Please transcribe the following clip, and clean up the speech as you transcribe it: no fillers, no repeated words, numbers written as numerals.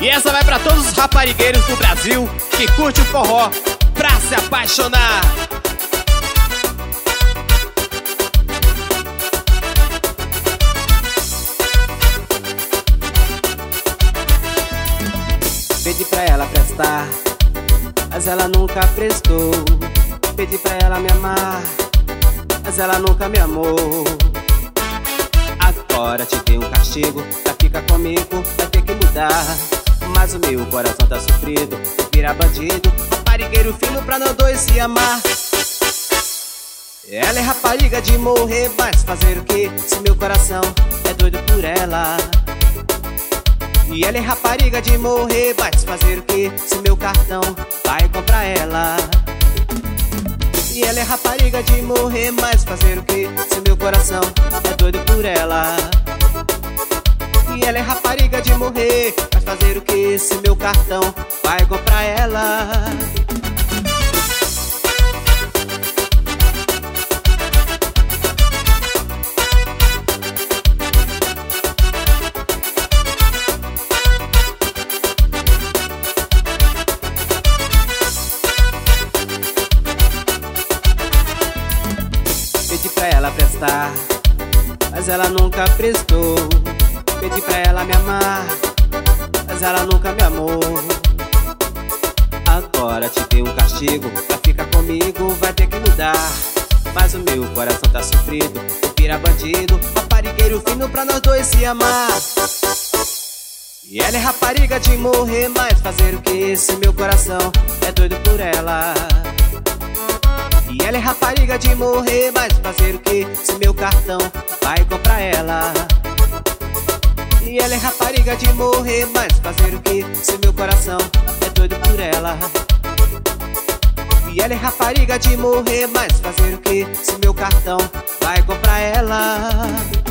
E essa vai pra todos os raparigueiros do Brasil que curte o forró pra se apaixonar. Pedi pra ela prestar, mas ela nunca prestou. Pedi pra ela me amar, mas ela nunca me amou. Agora te dei um castigo, pra ficar comigo vai ter que mudar. Mas o meu coração tá sofrido, vira bandido, raparigueiro fino pra nós dois se amar. Ela é rapariga de morrer, mas fazer o que se meu coração é doido por ela? E ela é rapariga de morrer, mas fazer o que se meu cartão vai comprar ela? E ela é rapariga de morrer, mas fazer o que se meu coração é doido por ela? E ela é rapariga de morrer, mas fazer o que se meu cartão vai comprar ela? Pedi pra ela prestar, mas ela nunca prestou. Pedi pra ela me amar, mas ela nunca me amou. Agora te dei um castigo, pra ficar comigo vai ter que mudar. Mas o meu coração tá sofrido, vou virar bandido, raparigueiro fino pra nós dois se amar. E ela é rapariga de morrer, mas fazer o que se meu coração é doido por ela? E ela é rapariga de morrer, mas fazer o que se meu cartão vai comprar ela? E ela é rapariga de morrer, mas fazer o que se meu coração é doido por ela? E ela é rapariga de morrer, mas fazer o que se meu cartão vai comprar ela?